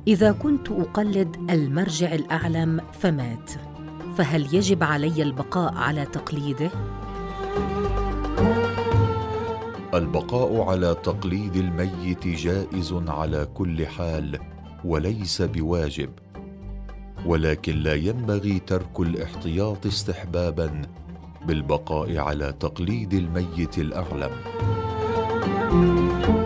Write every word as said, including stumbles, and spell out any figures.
إذا كنت أقلد المرجع الأعلم فمات، فهل يجب علي البقاء على تقليده؟ البقاء على تقليد الميت جائز على كل حال وليس بواجب، ولكن لا ينبغي ترك الاحتياط استحبابا بالبقاء على تقليد الميت الأعلم.